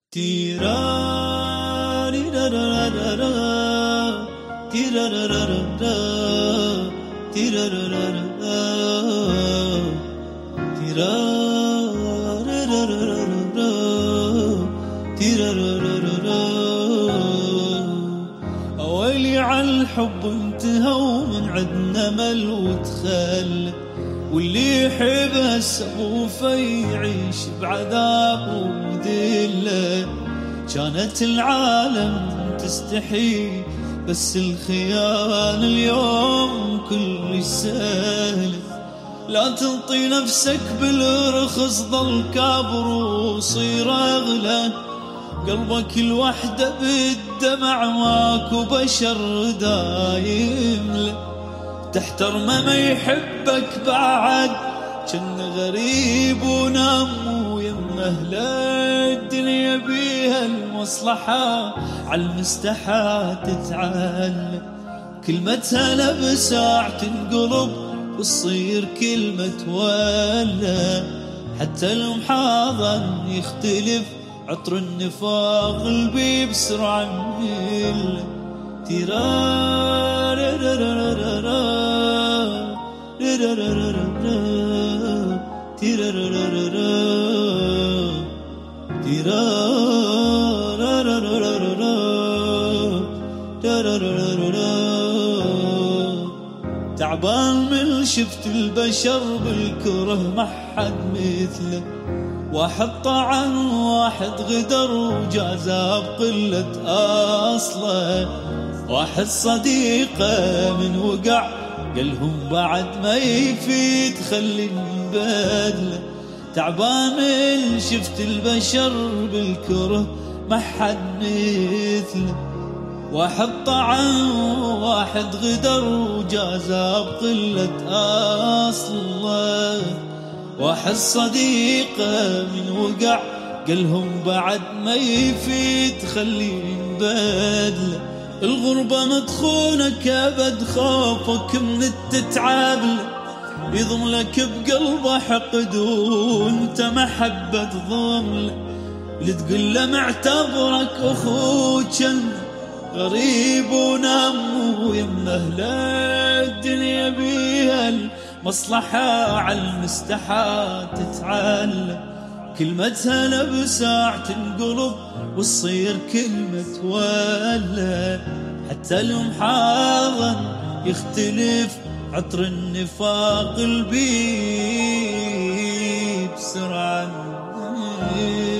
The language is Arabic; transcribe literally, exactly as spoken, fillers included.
تيراري را را را را تيرارا را را تيرارا را را تيرارا را را را تيرارا را را ويلي عالحب انتهى ومن عدنا مل وتخلى، واللي يحب السقوف يعيش بعذاب وذله. كانت العالم تستحي بس الخيال اليوم كل سهل. لا تنطي نفسك بالرخص ظل كابر وصير اغلى، قلبك الوحدة بالدمع ماكو بشر دايم له. تحتر ما يحبك بعد كن غريب ونام ويمه، لا الدنيا بيها المصلحة عالمستحى تتعلى. كلمتها لبساع تنقلب وتصير كلمة ولا، حتى المحاضن يختلف عطر النفاق قلبي بسرعة ميل. تيرارا را را را را تيرارا را را تيرارا را را تيرارا را را را تيرارا را را. تعبان من شفت البشر بالكره ما حد مثله، واحد طعن واحد غدر وجازى بقلة أصله. واحد صديقه من وقع قالهم بعد ما يفيد خلي نبدله. تعبان من شفت البشر بالكره ما حد مثله، واحد طعن واحد غدر وجازى بقلة أصله. واحد صديقه من وقع قالهم بعد ما يفيد خلي نبدله. الغربة مدخونك أبد خوفك من التتعب، يضملك بقلبه حقد وانت محبة ضمله. لتقول له معتبرك أخوك غريب ونام ويمه، لا الدنيا بيها المصلحة عالمستحى تتعلى. كلمتها لبساع تنقلب وتصير كلمة ولا، حتى المحاضن يختلف عطر النفاق قلبي بسرعة.